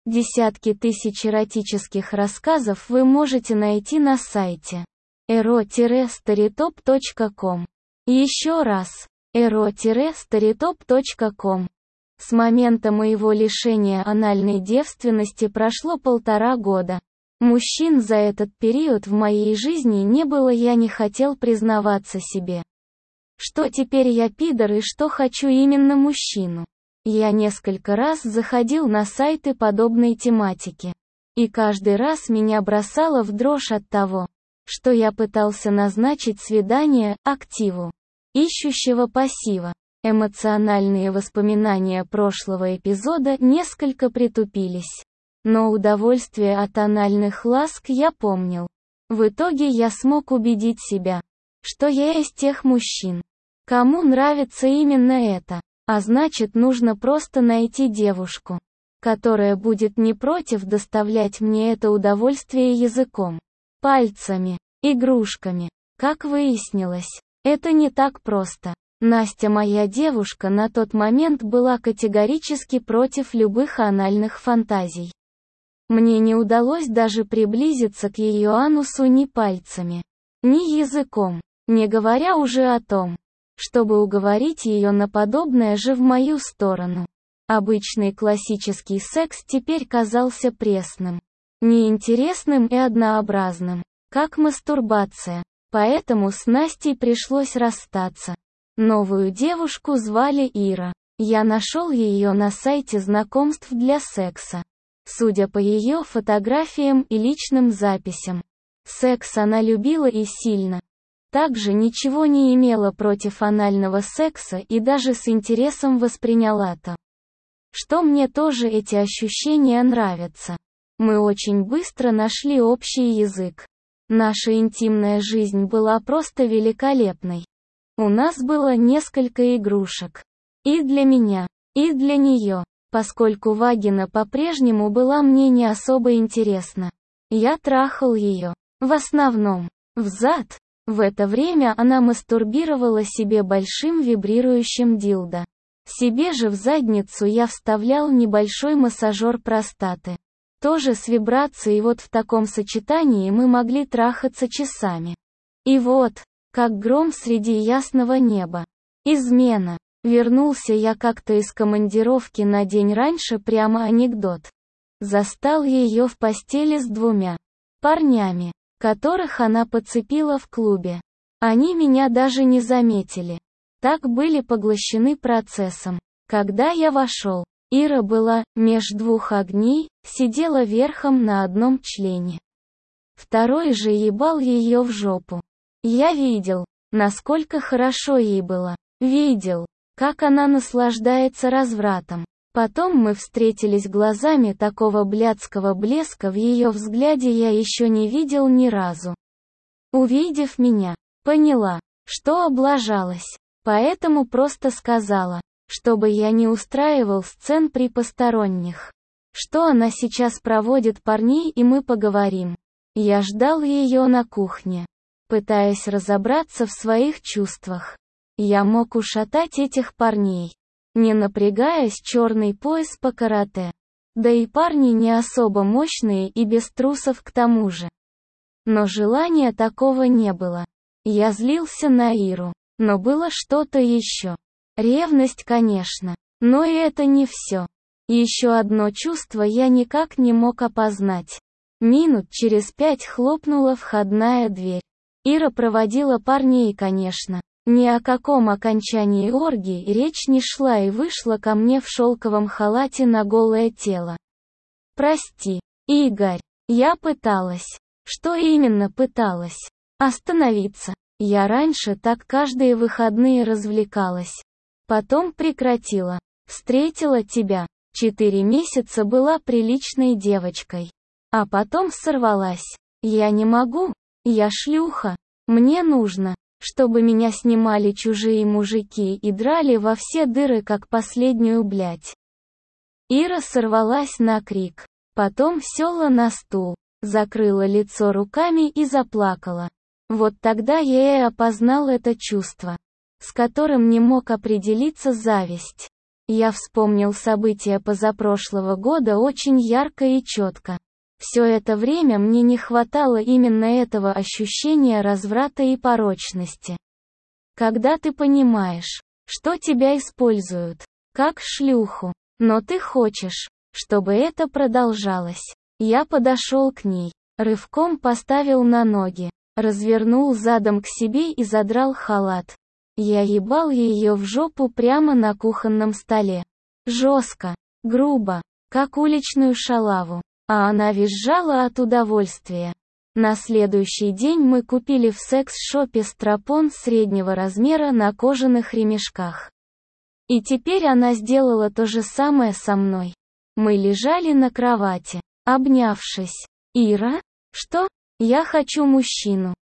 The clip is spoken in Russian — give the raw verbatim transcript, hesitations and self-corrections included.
Десятки тысяч эротических рассказов вы можете найти на сайте эро старитоп точка ком. Еще раз, эро старитоп точка ком. С момента моего лишения анальной девственности прошло полтора года. Мужчин за этот период в моей жизни не было, я не хотел признаваться себе, что теперь я пидор и что хочу именно мужчину. Я несколько раз заходил на сайты подобной тематики. И каждый раз меня бросало в дрожь от того, что я пытался назначить свидание активу, ищущего пассива. Эмоциональные воспоминания прошлого эпизода несколько притупились. Но удовольствие от анальных ласк я помнил. В итоге я смог убедить себя, что я из тех мужчин, кому нравится именно это. А значит, нужно просто найти девушку, которая будет не против доставлять мне это удовольствие языком, пальцами, игрушками. Как выяснилось, это не так просто. Настя, моя девушка, на тот момент была категорически против любых анальных фантазий. Мне не удалось даже приблизиться к ее анусу ни пальцами, ни языком, не говоря уже о том, чтобы уговорить ее на подобное же в мою сторону. Обычный классический секс теперь казался пресным, неинтересным и однообразным, как мастурбация. Поэтому с Настей пришлось расстаться. Новую девушку звали Ира. Я нашел ее на сайте знакомств для секса. Судя по ее фотографиям и личным записям, секс она любила и сильно. Также ничего не имела против анального секса и даже с интересом восприняла то, что мне тоже эти ощущения нравятся. Мы очень быстро нашли общий язык. Наша интимная жизнь была просто великолепной. У нас было несколько игрушек. И для меня, и для нее. Поскольку вагина по-прежнему была мне не особо интересна, я трахал ее, в основном, в зад. В это время она мастурбировала себе большим вибрирующим дилдо. Себе же в задницу я вставлял небольшой массажер простаты. Тоже с вибрацией, и вот в таком сочетании мы могли трахаться часами. И вот, как гром среди ясного неба. Измена. Вернулся я как-то из командировки на день раньше, прямо анекдот. Застал ее в постели с двумя парнями, которых она подцепила в клубе. Они меня даже не заметили. Так были поглощены процессом. Когда я вошел, Ира была меж двух огней, сидела верхом на одном члене. Второй же ебал ее в жопу. Я видел, насколько хорошо ей было. Видел, как она наслаждается развратом. Потом мы встретились глазами, такого блядского блеска в ее взгляде я еще не видел ни разу. Увидев меня, поняла, что облажалась. Поэтому просто сказала, чтобы я не устраивал сцен при посторонних. Что она сейчас проводит парней, и мы поговорим. Я ждал ее на кухне, пытаясь разобраться в своих чувствах. Я мог ушатать этих парней, не напрягаясь, черный пояс по карате. Да и парни не особо мощные и без трусов к тому же. Но желания такого не было. Я злился на Иру, но было что-то еще. Ревность, конечно, но и это не все. Еще одно чувство я никак не мог опознать. Минут через пять хлопнула входная дверь. Ира проводила парней, конечно. Ни о каком окончании оргии речь не шла, и вышла ко мне в шелковом халате на голое тело. «Прости, Игорь, я пыталась». Что именно пыталась? Остановиться. Я раньше так каждые выходные развлекалась. Потом прекратила. Встретила тебя. Четыре месяца была приличной девочкой. А потом сорвалась. Я не могу. Я шлюха. Мне нужно, чтобы меня снимали чужие мужики и драли во все дыры, как последнюю блядь. Ира сорвалась на крик. Потом села на стул, закрыла лицо руками и заплакала. Вот тогда я и опознал это чувство, с которым не мог определиться — зависть. Я вспомнил события позапрошлого года очень ярко и четко. Все это время мне не хватало именно этого ощущения разврата и порочности. Когда ты понимаешь, что тебя используют, как шлюху, но ты хочешь, чтобы это продолжалось. Я подошел к ней, рывком поставил на ноги, развернул задом к себе и задрал халат. Я ебал ее в жопу прямо на кухонном столе. Жестко, грубо, как уличную шалаву. А она визжала от удовольствия. На следующий день мы купили в секс-шопе стропон среднего размера на кожаных ремешках. И теперь она сделала то же самое со мной. Мы лежали на кровати, обнявшись. «Ира? Что? Я хочу мужчину.